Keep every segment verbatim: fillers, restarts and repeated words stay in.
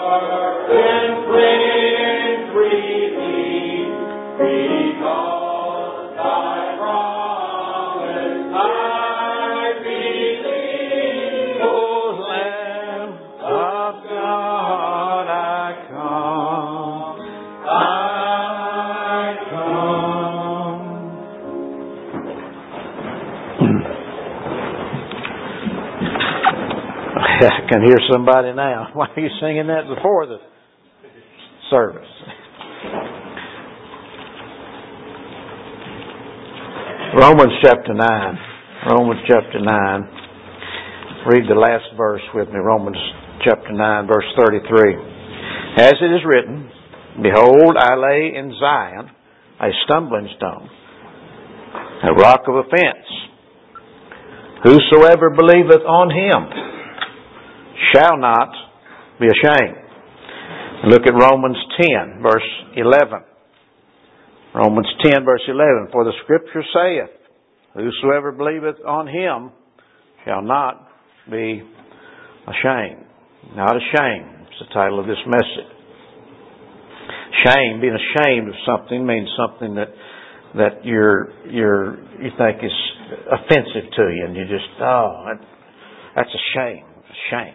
I can hear somebody now. Why are you singing that before the service? Romans chapter nine. Romans chapter nine. Read the last verse with me. Romans chapter nine, verse thirty-three. As it is written, Behold, I lay in Zion a stumbling stone, a rock of offense. Whosoever believeth on him shall not be ashamed. Look at Romans ten, verse eleven. Romans ten, verse eleven. For the Scripture saith, Whosoever believeth on him shall not be ashamed. Not ashamed. It's the title of this message. Shame, being ashamed of something, means something that that you're you're you think is offensive to you, and you just oh, that, that's a shame. A shame.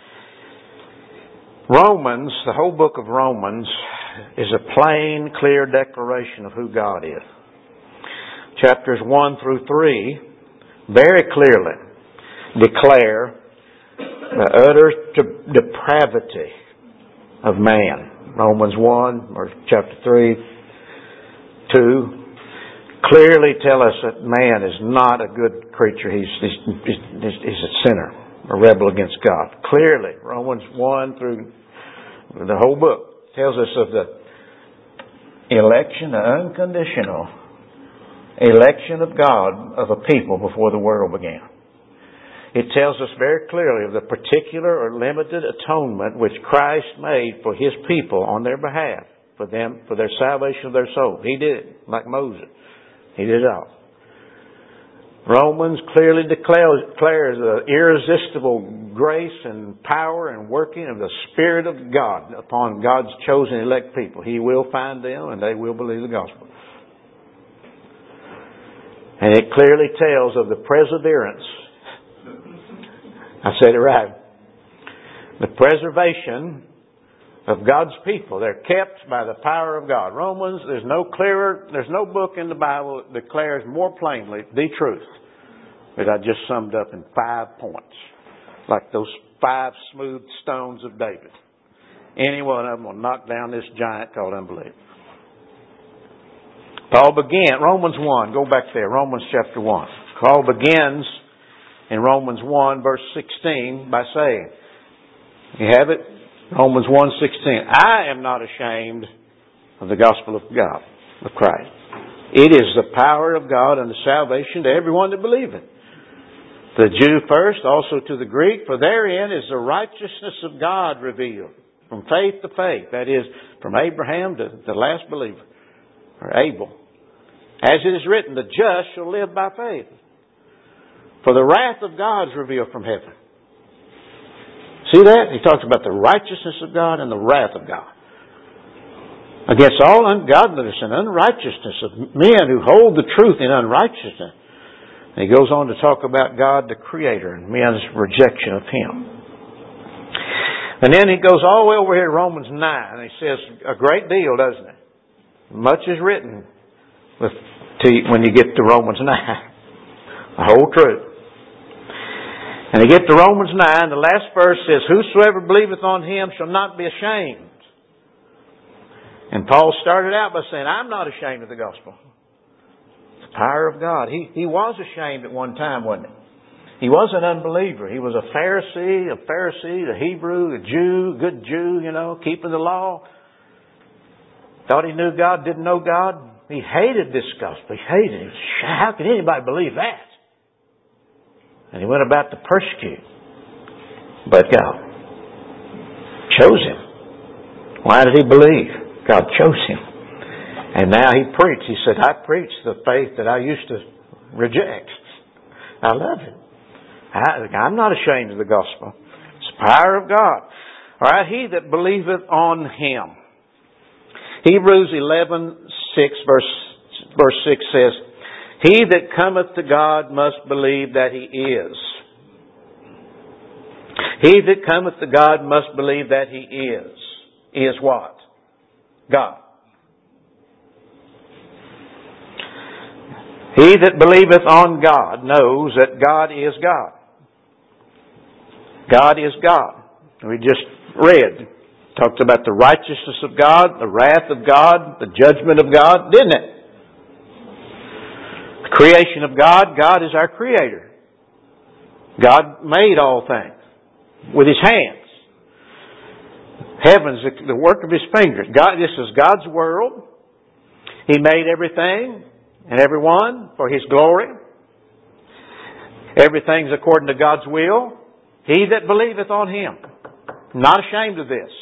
Romans, the whole book of Romans, is a plain, clear declaration of who God is. Chapters one through three very clearly declare the utter depravity of man. Romans one, or chapter three, two, clearly tell us that man is not a good creature. He's, he's, he's, he's a sinner, a rebel against God. Clearly, Romans one through the whole book tells us of the election, the unconditional election of God of a people before the world began. It tells us very clearly of the particular or limited atonement which Christ made for His people on their behalf, for them, for their salvation of their soul. He did it, like Moses. He did it all. Romans clearly declares, declares the irresistible grace and power and working of the Spirit of God upon God's chosen elect people. He will find them and they will believe the gospel. And it clearly tells of the perseverance. I said it right. The preservation of God's people. They're kept by the power of God. Romans, there's no clearer, there's no book in the Bible that declares more plainly the truth that I just summed up in five points. Like those five smooth stones of David. Any one of them will knock down this giant called unbelief. Paul began, Romans one, go back there, Romans chapter one. Paul begins in Romans one, verse sixteen, by saying, you have it? Romans one sixteen. I am not ashamed of the gospel of God, of Christ. It is the power of God and the salvation to everyone that believeth. The Jew first, also to the Greek, for therein is the righteousness of God revealed, from faith to faith. That is, from Abraham to the last believer, or Abel. As it is written, the just shall live by faith. For the wrath of God is revealed from heaven. See that? He talks about the righteousness of God and the wrath of God. Against all ungodliness and unrighteousness of men who hold the truth in unrighteousness. And he goes on to talk about God the Creator and men's rejection of Him. And then he goes all the way over here to Romans nine. And he says a great deal, doesn't it? Much is written with, to, when you get to Romans nine. The whole truth. And you get to Romans nine, the last verse says, Whosoever believeth on Him shall not be ashamed. And Paul started out by saying, I'm not ashamed of the gospel. It's the power of God. He, he was ashamed at one time, wasn't he? He was an unbeliever. He was a Pharisee, a Pharisee, a Hebrew, a Jew, good Jew, you know, keeping the law. Thought he knew God, didn't know God. He hated this gospel. He hated it. How could anybody believe that? And he went about to persecute. But God chose him. Why did he believe? God chose him. And now he preached. He said, I preach the faith that I used to reject. I love it. I, I'm not ashamed of the gospel. It's the power of God. Alright, he that believeth on Him. Hebrews eleven six verse, verse six says, He that cometh to God must believe that He is. He that cometh to God must believe that He is. Is what? God. He that believeth on God knows that God is God. God is God. We just read. Talked about the righteousness of God, the wrath of God, the judgment of God, didn't it? The creation of God. God is our Creator. God made all things with His hands. Heaven's the work of His fingers. God, this is God's world. He made everything and everyone for His glory. Everything's according to God's will. He that believeth on Him. Not ashamed of this.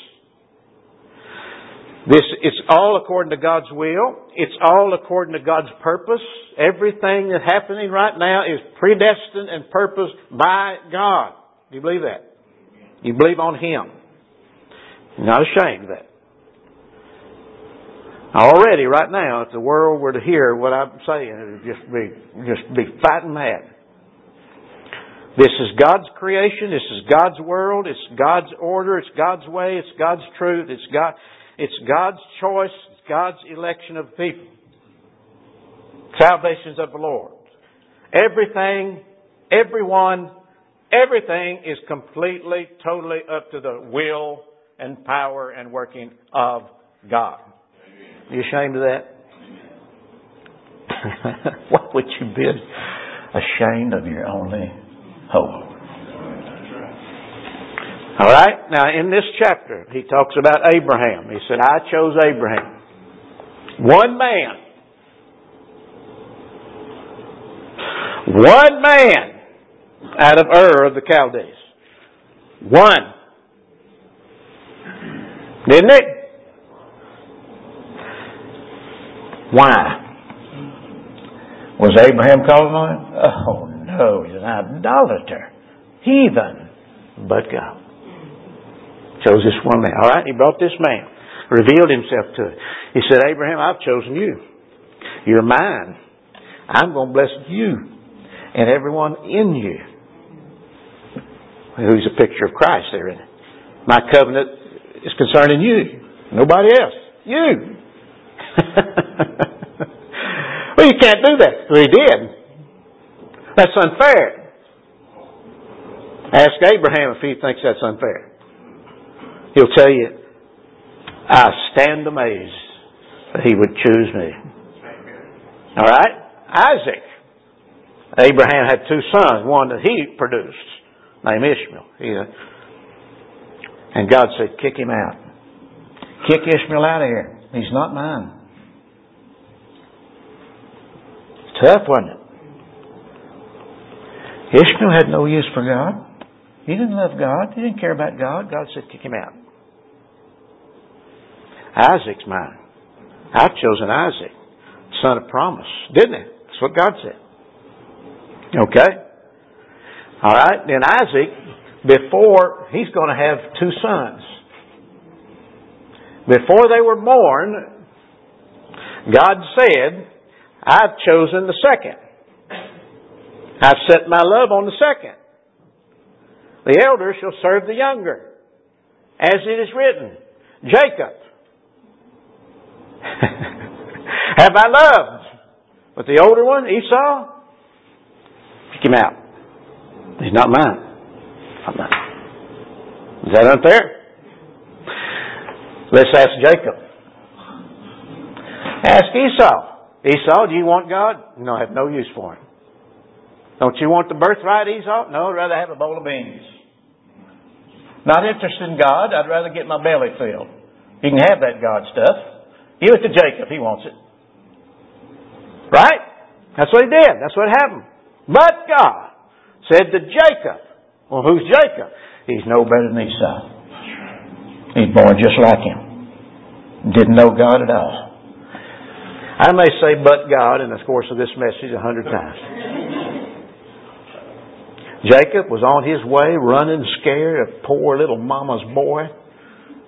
This, it's all according to God's will. It's all according to God's purpose. Everything that's happening right now is predestined and purposed by God. Do you believe that? You believe on Him. You're not ashamed of that. Already, right now, if the world were to hear what I'm saying, it would just be, just be fighting mad. This is God's creation. This is God's world. It's God's order. It's God's way. It's God's truth. It's God. It's God's choice. It's God's election of the people. Salvations of the Lord. Everything, everyone, everything is completely, totally up to the will and power and working of God. Are you ashamed of that? Why would you be ashamed of your only hope? All right. Now, in this chapter, he talks about Abraham. He said, I chose Abraham. One man. One man out of Ur of the Chaldees. One. Didn't it? Why? Was Abraham calling on him? Oh, no. He's an idolater. Heathen. But God chose this one man. All right, He brought this man, revealed Himself to him. He said, Abraham, I've chosen you. You're mine. I'm going to bless you and everyone in you. Who's a picture of Christ there, isn't it? My covenant is concerning you. Nobody else. You. Well, you can't do that. Well, He did. That's unfair. Ask Abraham if he thinks that's unfair. He'll tell you, I stand amazed that he would choose me. All right? Isaac. Abraham had two sons, one that he produced, named Ishmael. He, uh, and God said, kick him out. Kick Ishmael out of here. He's not mine. Tough, wasn't it? Ishmael had no use for God. He didn't love God. He didn't care about God. God said, kick him out. Isaac's mine. I've chosen Isaac, son of promise. Didn't it? That's what God said. Okay? All right. Then Isaac, before, he's going to have two sons. Before they were born, God said, I've chosen the second. I've set my love on the second. The elder shall serve the younger. As it is written, Jacob have I loved. But the older one, Esau, kick him out. He's not mine. I'm not. Is that unfair? Let's ask Jacob. Ask Esau. Esau, do you want God? No, I have no use for Him. Don't you want the birthright, Esau? No, I'd rather have a bowl of beans. Not interested in God. I'd rather get my belly filled. You can have that God stuff. Give it to Jacob. He wants it. Right? That's what he did. That's what happened. But God said to Jacob, well, who's Jacob? He's no better than Esau. He's born just like him. Didn't know God at all. I may say but God in the course of this message a hundred times. Jacob was on his way running scared, a poor little mama's boy.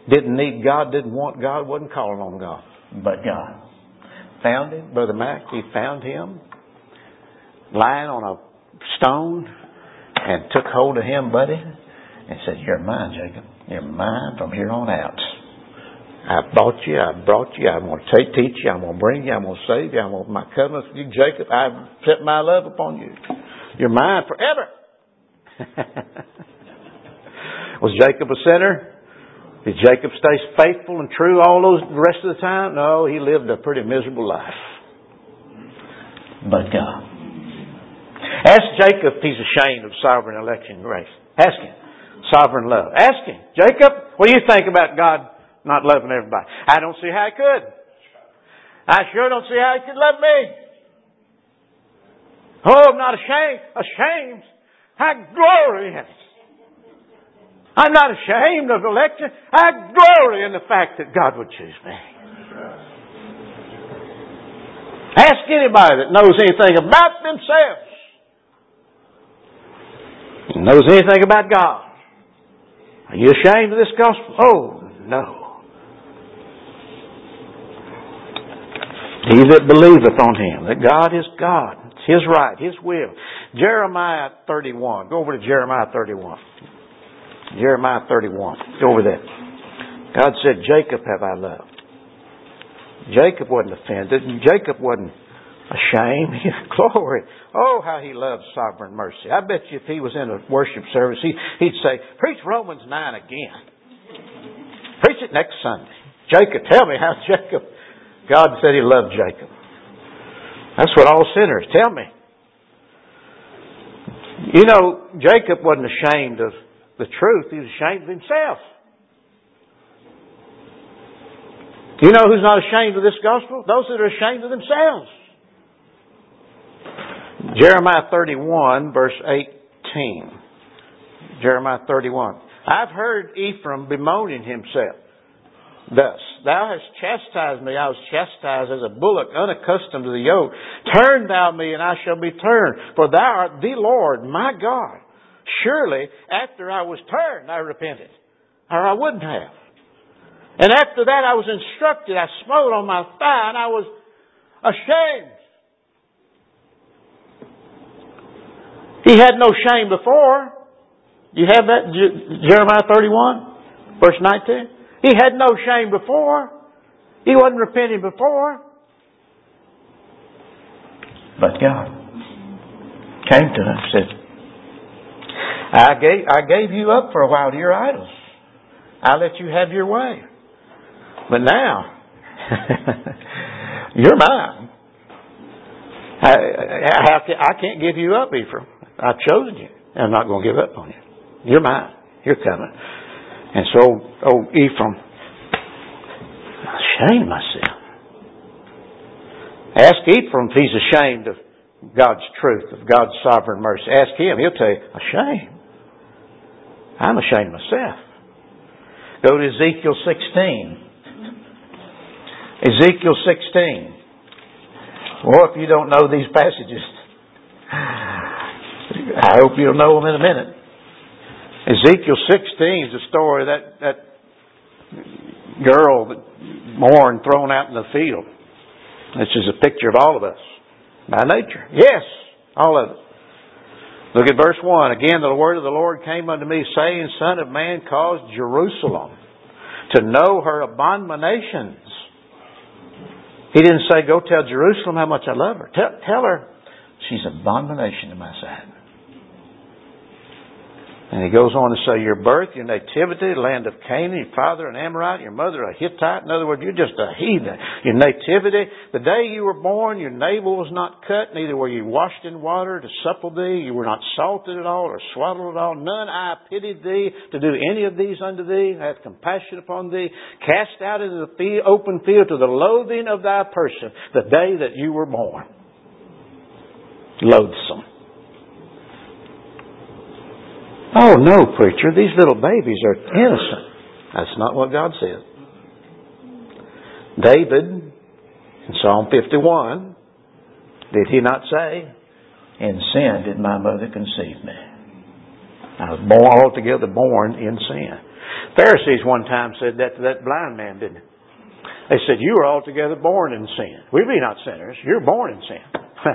Didn't need God, didn't want God, wasn't calling on God. But God found him, Brother Mac. He found him lying on a stone and took hold of him, buddy, and said, "You're mine, Jacob. You're mine from here on out. I bought you, I brought you, I'm going to teach you, I'm going to bring you, I'm going to save you, I'm going to my covenant with you, Jacob. I've set my love upon you. You're mine forever." Was Jacob a sinner? Did Jacob stay faithful and true all those the rest of the time? No, he lived a pretty miserable life. But God. Ask Jacob if he's ashamed of sovereign election grace. Ask him. Sovereign love. Ask him. Jacob, what do you think about God not loving everybody? I don't see how he could. I sure don't see how he could love me. Oh, I'm not ashamed. Ashamed? I glory in it. I'm not ashamed of election. I glory in the fact that God would choose me. Ask anybody that knows anything about themselves, knows anything about God. Are you ashamed of this gospel? Oh, no. He that believeth on him, that God is God. It's His right, His will. Jeremiah thirty-one. Go over to Jeremiah thirty-one. Jeremiah thirty-one. Go over there. God said, "Jacob have I loved." Jacob wasn't offended, and Jacob wasn't ashamed. Glory. Oh, how he loves sovereign mercy. I bet you if he was in a worship service, he, he'd say, "Preach Romans nine again. Preach it next Sunday." Jacob, tell me how Jacob, God said He loved Jacob. That's what all sinners, tell me. You know, Jacob wasn't ashamed of the truth. He was ashamed of himself. You know who's not ashamed of this gospel? Those that are ashamed of themselves. Jeremiah thirty-one, verse eighteen. Jeremiah thirty-one. "I've heard Ephraim bemoaning himself thus. Thou hast chastised me, I was chastised as a bullock, unaccustomed to the yoke. Turn thou me, and I shall be turned. For thou art the Lord, my God. Surely, after I was turned, I repented. Or I wouldn't have. And after that I was instructed, I smote on my thigh, and I was ashamed." He had no shame before. You have that, Jeremiah thirty-one, verse nineteen? He had no shame before. He wasn't repenting before. But God came to him and said, I gave, I gave you up for a while to your idols. I let you have your way. But now, you're mine. I, I, I can't give you up, Ephraim. I've chosen you. I'm not going to give up on you. You're mine. You're coming. And so, oh, Ephraim, I ashamed myself. Ask Ephraim if he's ashamed of God's truth, of God's sovereign mercy. Ask him. He'll tell you, ashamed. I'm ashamed myself. Go to Ezekiel sixteen. Ezekiel sixteen. Well, if you don't know these passages, I hope you'll know them in a minute. Ezekiel sixteen is the story of that, that girl that born thrown out in the field. This is a picture of all of us. By nature. Yes, all of it. Look at verse one. "Again, the word of the Lord came unto me, saying, Son of man, cause Jerusalem to know her abominations." He didn't say, "Go tell Jerusalem how much I love her." Tell, tell her she's an abomination in my sight. And he goes on to say, "Your birth, your nativity, the land of Canaan, your father an Amorite, your mother a Hittite." In other words, you're just a heathen. Your nativity, the day you were born, your navel was not cut, neither were you washed in water to supple thee. You were not salted at all or swaddled at all. None I pitied thee to do any of these unto thee. I have compassion upon thee. Cast out into the field, open field to the loathing of thy person, the day that you were born. Loathsome. Oh, no, preacher, these little babies are innocent. That's not what God said. David, in Psalm fifty-one, did he not say, "In sin did my mother conceive me"? I was born altogether born in sin. Pharisees one time said that to that blind man, didn't they? They said, you were altogether born in sin. We be not sinners. You're born in sin.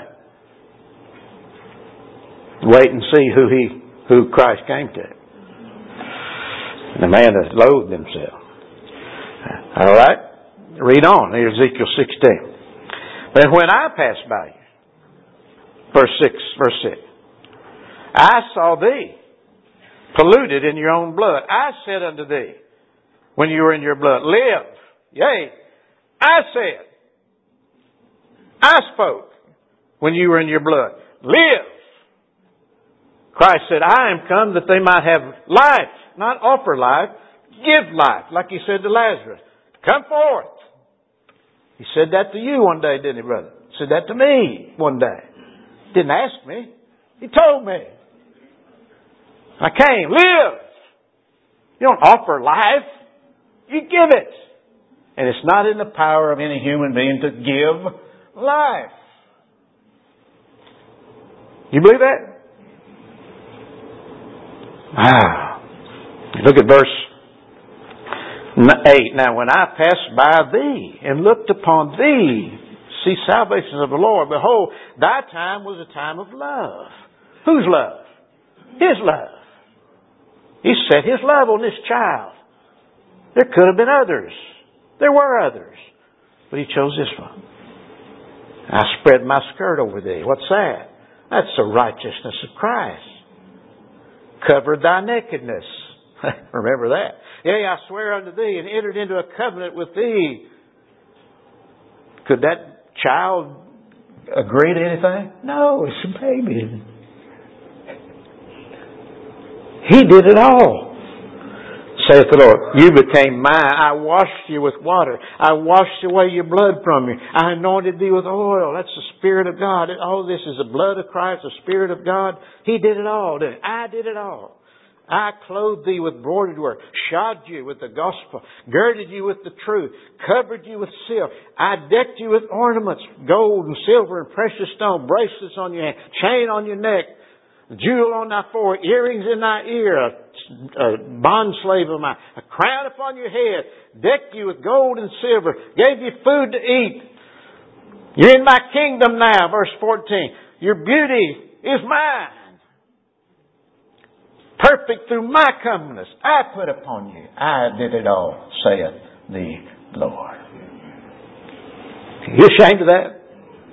Wait and see who he, who Christ came to. The man that loathed himself. All right. Read on. Here's Ezekiel sixteen. But when I passed by you, verse six, verse six, I saw thee polluted in your own blood. I said unto thee, when you were in your blood, live. Yea, I said, I spoke when you were in your blood, live. Christ said, I am come that they might have life, not offer life, give life, like he said to Lazarus. Come forth. He said that to you one day, didn't he, brother? He said that to me one day. Didn't ask me. He told me. I came. Live. You don't offer life. You give it. And it's not in the power of any human being to give life. You believe that? Wow. Look at verse eight. Now when I passed by thee and looked upon thee, see salvations of the Lord, behold, thy time was a time of love. Whose love? His love. He set His love on this child. There could have been others. There were others. But He chose this one. I spread my skirt over thee. What's that? That's the righteousness of Christ. Covered thy nakedness. Remember that. Yea, I swear unto thee and entered into a covenant with thee. Could that child agree to anything? No, it's a baby. He did it all. Saith the Lord, you became mine. I washed you with water. I washed away your blood from you. I anointed thee with oil. That's the Spirit of God. All this is the blood of Christ, the Spirit of God. He did it all, didn't he? I did it all. I clothed thee with broidered work, shod you with the gospel, girded you with the truth, covered you with silk. I decked you with ornaments, gold and silver and precious stone, bracelets on your hand, chain on your neck, jewel on thy forehead, earrings in thy ear, a, a bond slave of mine, a crown upon your head, decked you with gold and silver, gave you food to eat. You're in my kingdom now, verse fourteen. Your beauty is mine. Perfect through my comeliness. I put upon you. I did it all, saith the Lord. Are you ashamed of that?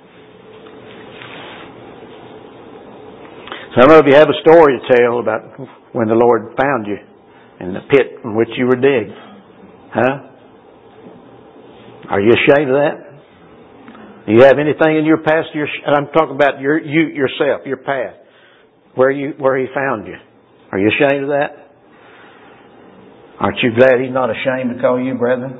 Some of you have a story to tell about when the Lord found you in the pit in which you were digged. Huh? Are you ashamed of that? Do you have anything in your past? Your, I'm talking about your, you yourself, your past, where you where He found you. Are you ashamed of that? Aren't you glad He's not ashamed to call you brethren?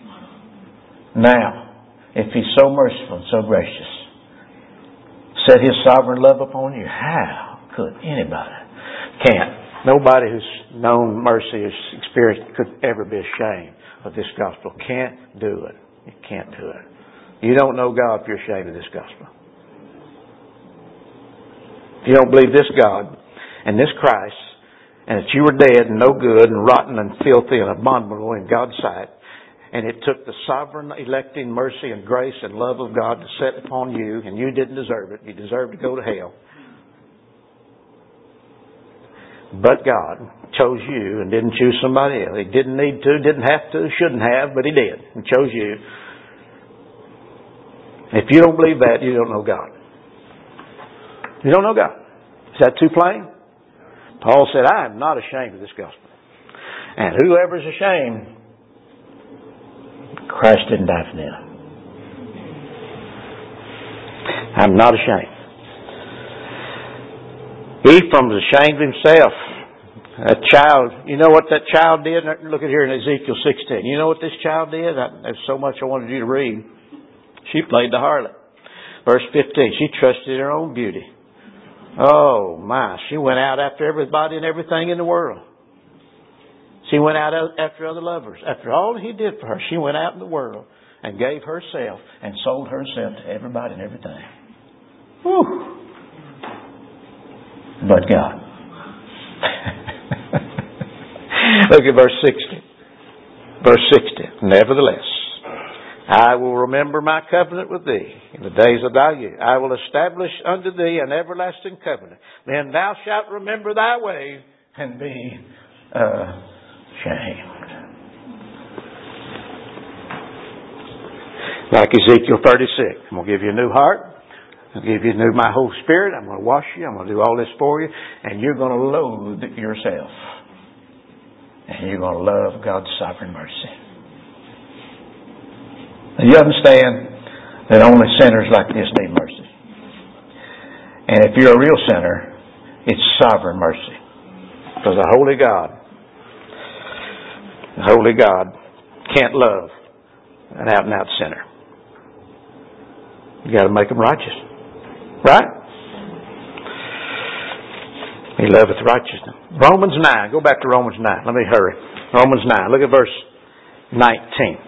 Now, if He's so merciful and so gracious, set His sovereign love upon you, how could anybody? Can't. Nobody who's known mercy or experienced could ever be ashamed of this gospel. Can't do it. You can't do it. You don't know God if you're ashamed of this gospel. If you don't believe this God and this Christ, and that you were dead and no good and rotten and filthy and abominable in God's sight, and it took the sovereign electing mercy and grace and love of God to set upon you, and you didn't deserve it. You deserved to go to hell. But God chose you and didn't choose somebody else. He didn't need to, didn't have to, shouldn't have, but He did. He chose you. If you don't believe that, you don't know God. You don't know God. Is that too plain? Paul said, I am not ashamed of this gospel. And whoever is ashamed, Christ didn't die for them. I'm not ashamed. Ephraim was ashamed of himself. That child, you know what that child did? Look at here in Ezekiel sixteen. You know what this child did? I, there's so much I wanted you to read. She played the harlot. Verse fifteen, she trusted in her own beauty. Oh my, she went out after everybody and everything in the world. She went out after other lovers. After all He did for her, she went out in the world and gave herself and sold herself to everybody and everything. Whew. But God. Look at verse sixty. Verse sixty. Nevertheless, I will remember my covenant with thee in the days of thy youth. I will establish unto thee an everlasting covenant. Then thou shalt remember thy ways and be ashamed. Like Ezekiel thirty-six. I'm going to give you a new heart. I'll give you new my Holy Spirit. I'm going to wash you. I'm going to do all this for you. And you're going to loathe yourself. And you're going to love God's sovereign mercy. Now you understand that only sinners like this need mercy. And if you're a real sinner, it's sovereign mercy. Because the Holy God, the Holy God can't love an out and out sinner. You got to make them righteous. Right? He loveth righteousness. Romans nine. Go back to Romans nine. Let me hurry. Romans nine. Look at verse nineteen.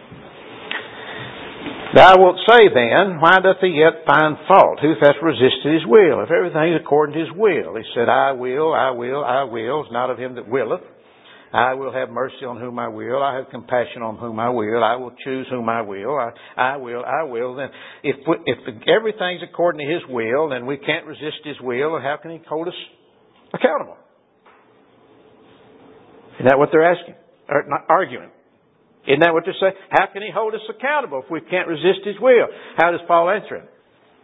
Thou wilt say then, why doth he yet find fault? Who hath resisted his will? If everything is according to his will. He said, I will, I will, I will. It's not of him that willeth. I will have mercy on whom I will. I have compassion on whom I will. I will choose whom I will. I, I will, I will. Then if we, if everything's according to his will, then we can't resist his will, and how can he hold us accountable? Isn't that what they're asking? Or not arguing. Isn't that what they're saying? How can he hold us accountable if we can't resist his will? How does Paul answer it?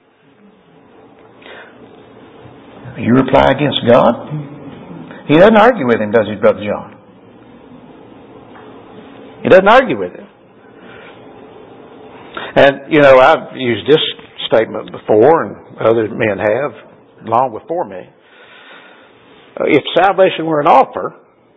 You reply against God? He doesn't argue with him, does he, Brother John? He doesn't argue with him. And, you know, I've used this statement before, and other men have, long before me. If salvation were an offer,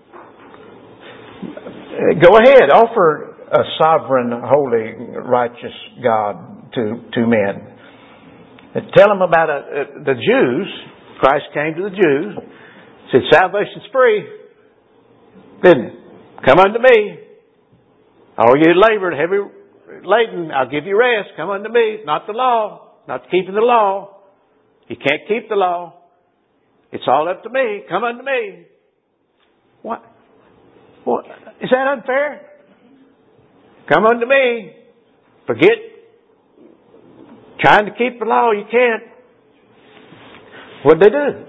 go ahead, offer a sovereign, holy, righteous God to, to men. Tell them about a, a, the Jews. Christ came to the Jews, said, salvation's free. Didn't it? Come unto me. All you labored, heavy laden, I'll give you rest. Come unto me. Not the law. Not keeping the law. You can't keep the law. It's all up to me. Come unto me. What? What? Is that unfair? Come unto me. Forget trying to keep the law. You can't. What'd they do?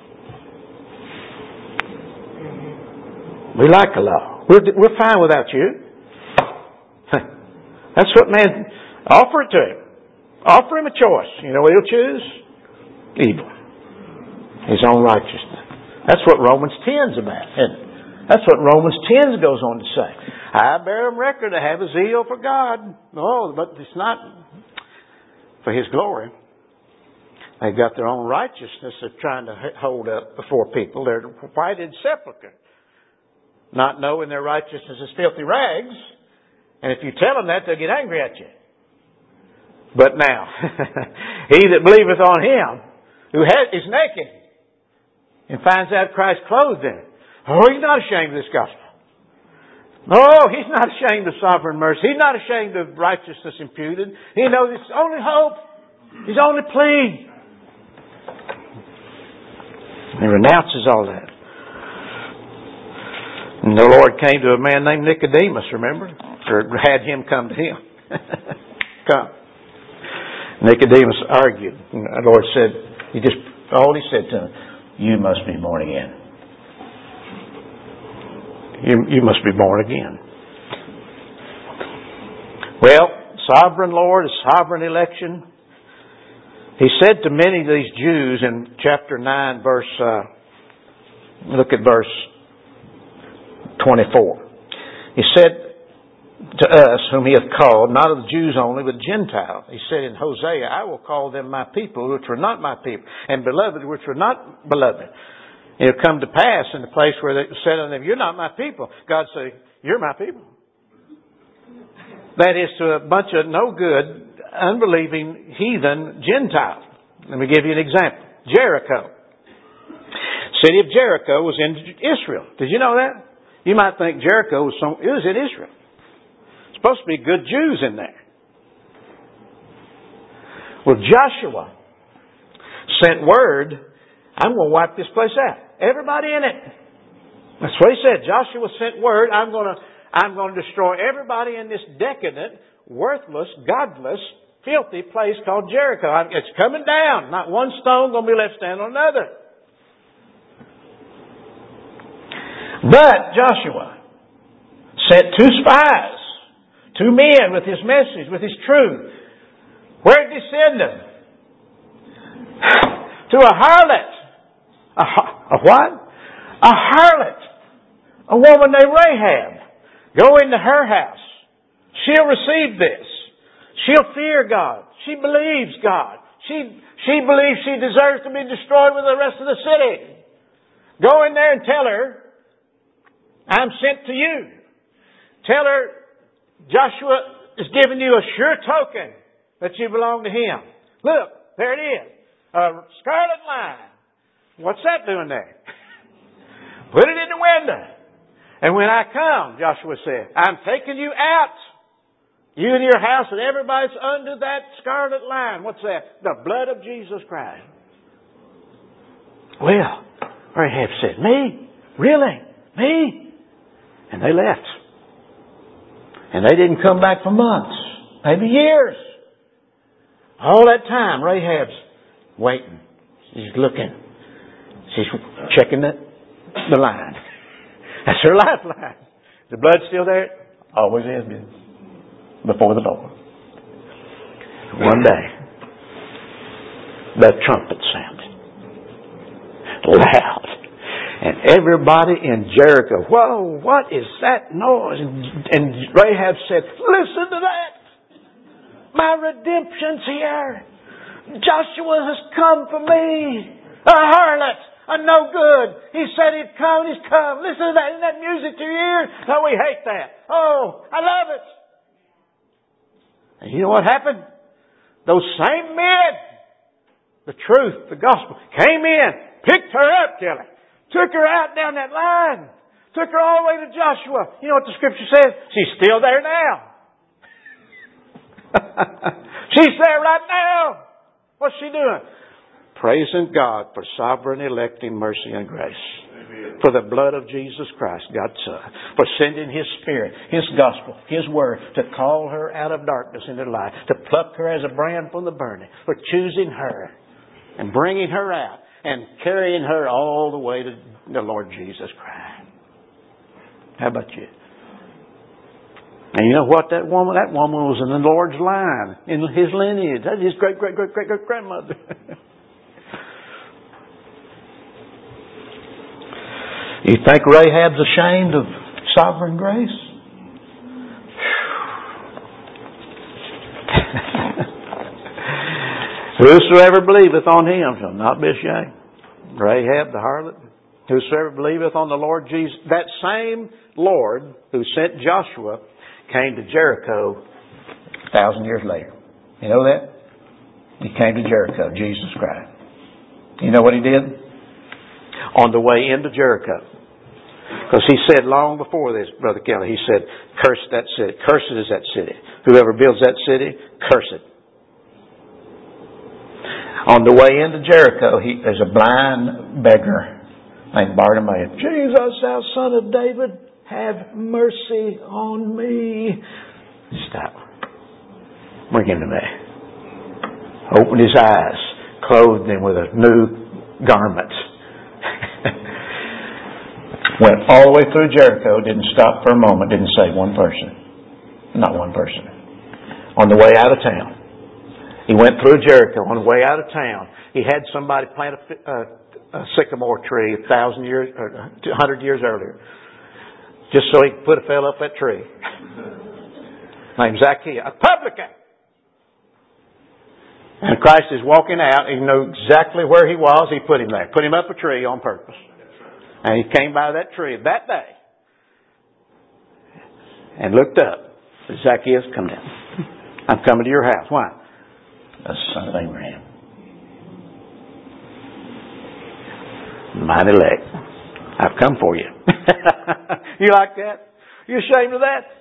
We like the law. We're, we're fine without you. That's what man, offer it to him. Offer him a choice. You know what he'll choose? Evil. His own righteousness. That's what Romans ten's about, isn't it? That's what Romans ten goes on to say. I bear them record to have a zeal for God. No, but it's not for His glory. They've got their own righteousness they're trying to hold up before people. They're white in sepulchre. Not knowing their righteousness is filthy rags. And if you tell them that, they'll get angry at you. But now, he that believeth on Him, who has, is naked, and finds out Christ clothed in it, oh, he's not ashamed of this gospel. No, he's not ashamed of sovereign mercy. He's not ashamed of righteousness imputed. He knows it's only hope. His only plea. He renounces all that. And the Lord came to a man named Nicodemus, remember? Or had him come to him. Come. Nicodemus argued. And the Lord said, he just, all he said to him, you must be born again. You, you must be born again. Well, sovereign Lord, sovereign election. He said to many of these Jews in chapter nine, verse, uh, look at verse twenty-four. He said to us, whom He hath called, not of the Jews only, but Gentiles. He said in Hosea, I will call them my people, which were not my people, and beloved, which were not beloved. It will come to pass in the place where they said unto them, you're not my people. God said, you're my people. That is to a bunch of no good, unbelieving, heathen Gentiles. Let me give you an example. Jericho. City of Jericho was in Israel. Did you know that? You might think Jericho was some, it was in Israel. It's supposed to be good Jews in there. Well, Joshua sent word, I'm going to wipe this place out. Everybody in it. That's what he said. Joshua sent word, I'm going to, I'm going to destroy everybody in this decadent, worthless, godless, filthy place called Jericho. It's coming down. Not one stone going to be left standing on another. But Joshua sent two spies, two men with his message, with his truth. Where did he send them? To a harlot. A, a what? A harlot. A woman named Rahab. Go into her house. She'll receive this. She'll fear God. She believes God. She, she believes she deserves to be destroyed with the rest of the city. Go in there and tell her, I'm sent to you. Tell her Joshua is giving you a sure token that you belong to him. Look, there it is. A scarlet line. What's that doing there? Put it in the window. And when I come, Joshua said, I'm taking you out. You and your house and everybody's under that scarlet line. What's that? The blood of Jesus Christ. Well, Rahab said, me? Really? Me? And they left. And they didn't come back for months. Maybe years. All that time, Rahab's waiting. She's looking. She's checking the, the line. That's her lifeline. The blood still there? Always has been. Before the Lord. One day, the trumpet sounded. Loud. And everybody in Jericho, whoa, what is that noise? And, and Rahab said, listen to that. My redemption's here. Joshua has come for me. A harlot. A no good. He said he'd come. He's come. Listen to that. Isn't that music to your ears? No, we hate that. Oh, I love it. And you know what happened? Those same men, the truth, the gospel, came in, picked her up, Kelly, took her out down that line, took her all the way to Joshua. You know what the scripture says? She's still there now. She's there right now. What's she doing? Praising God for sovereign electing mercy and grace. For the blood of Jesus Christ, God's Son. For sending His Spirit, His gospel, His word to call her out of darkness into light. To pluck her as a brand from the burning. For choosing her and bringing her out and carrying her all the way to the Lord Jesus Christ. How about you? And you know what? That woman, that woman was in the Lord's line, in His lineage. That's His great, great, great, great, great grandmother. You think Rahab's ashamed of sovereign grace? Whosoever believeth on Him shall not be ashamed. Rahab the harlot. Whosoever believeth on the Lord Jesus. That same Lord who sent Joshua came to Jericho a thousand years later. You know that? He came to Jericho, Jesus Christ. You know what He did? On the way into Jericho. Because He said long before this, Brother Kelly, He said, curse that city. Cursed is that city. Whoever builds that city, curse it. On the way into Jericho, he, there's a blind beggar named Bartimaeus. Jesus, thou son of David, have mercy on me. Stop. Bring him to me. Opened his eyes, clothed him with a new garment. Went all the way through Jericho, didn't stop for a moment, didn't save one person. Not one person. On the way out of town. He went through Jericho on the way out of town. He had somebody plant a, a, a sycamore tree a thousand years, or a hundred years earlier. Just so he could put a fellow up that tree. Named Zacchaeus, a publican. And Christ is walking out. He knew exactly where he was. He put him there. Put him up a tree on purpose. And he came by that tree that day. And looked up. Zacchaeus, come down. I'm coming to your house. Why? The son of Abraham. Mighty elect. I've come for you. You like that? You ashamed of that?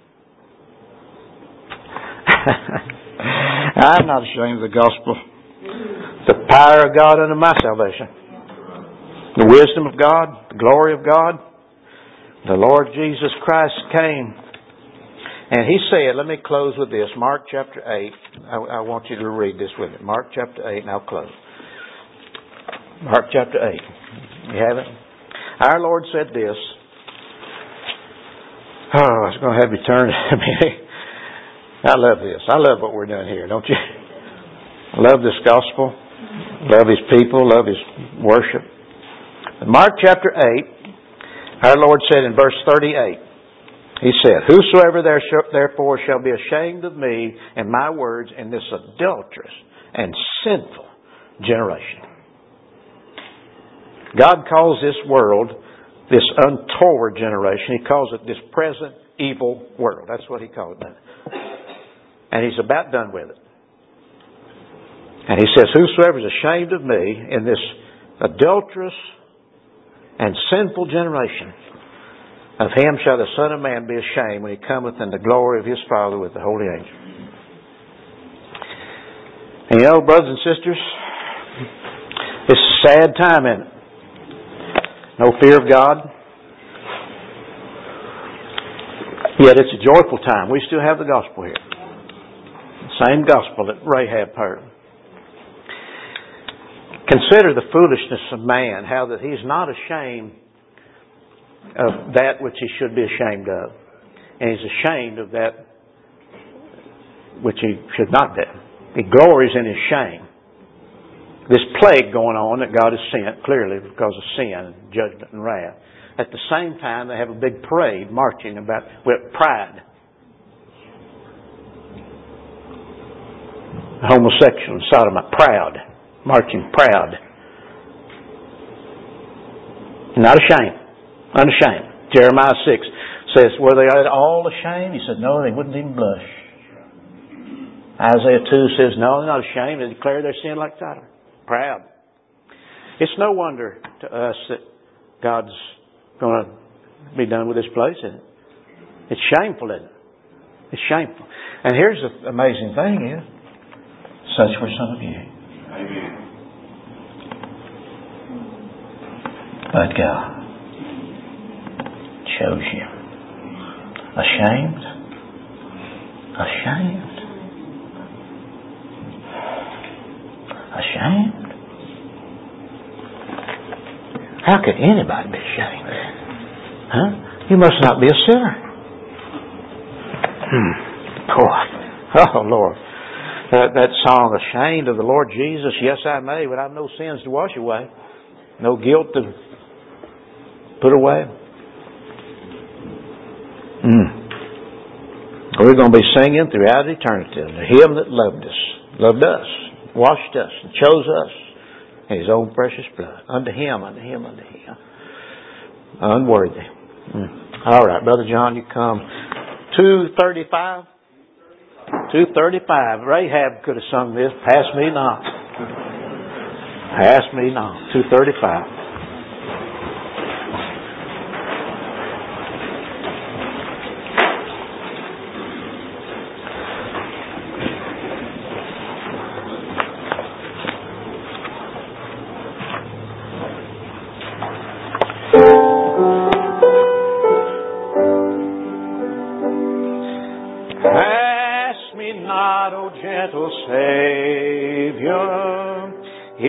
I'm not ashamed of the gospel. The power of God unto my salvation. The wisdom of God. The glory of God. The Lord Jesus Christ came and He said, let me close with this. Mark chapter eight. I, I want you to read this with me. Mark chapter eight, and I'll close. Mark chapter eight. You have it? Our Lord said this. Oh, I was going to have you turn. I love this. I love what we're doing here, don't you? I love this gospel. Love His people. Love His worship. In Mark chapter eight, our Lord said in verse thirty-eight, He said, whosoever therefore shall be ashamed of me and my words in this adulterous and sinful generation. God calls this world, this untoward generation, He calls it this present evil world. That's what He calls it. And He's about done with it. And He says, whosoever is ashamed of me in this adulterous and sinful generation, of him shall the Son of Man be ashamed when He cometh in the glory of His Father with the holy angels. And you know, brothers and sisters, it's a sad time, isn't it? No fear of God. Yet it's a joyful time. We still have the gospel here. The same gospel that Rahab heard. Consider the foolishness of man, how that he's not ashamed of that which he should be ashamed of. And he's ashamed of that which he should not do. He glories in his shame. This plague going on that God has sent, clearly because of sin and judgment and wrath. At the same time, they have a big parade marching about with pride. Homosexual and sodomite, proud. Marching proud. Not ashamed. Unashamed. Jeremiah six says, were they all ashamed? He said, no, they wouldn't even blush. Isaiah two says, no, they're not ashamed. They declare their sin like Sodom. Proud. It's no wonder to us that God's going to be done with this place, isn't it? It's shameful, isn't it? It's shameful. And here's the amazing thing is, such were some of you. Amen. But God chose you. Ashamed? Ashamed? Ashamed? How could anybody be ashamed? Huh? You must not be a sinner. Hmm. Boy. Oh, Lord. That, that song, ashamed of the Lord Jesus, yes I may, but I've no sins to wash away. No guilt to put away. Mm. We're going to be singing throughout eternity to Him that loved us, loved us, washed us, and chose us in His own precious blood. Unto Him, unto Him, unto Him. Unworthy. Mm. All right, Brother John, you come. two thirty-five. two thirty-five. Rahab could have sung this. Pass me not. Pass me not. two thirty-five.